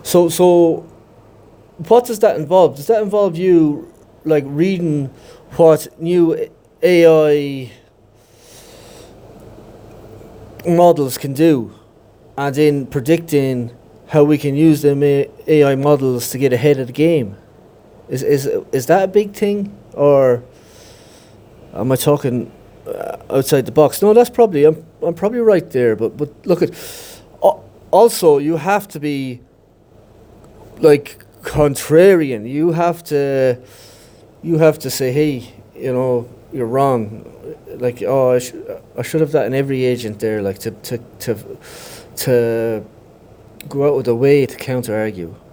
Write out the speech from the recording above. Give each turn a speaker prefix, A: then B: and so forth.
A: So what does that involve? Does that involve you like reading what new AI models can do, and then predicting how we can use them AI models to get ahead of the game? Is that a big thing, or am I talking outside the box? No, that's probably I'm probably right there. But look at also you have to be like contrarian. You have to say, hey, you're wrong. Like, oh, I should have that in every agent there. Like to go out of the way to counter argue.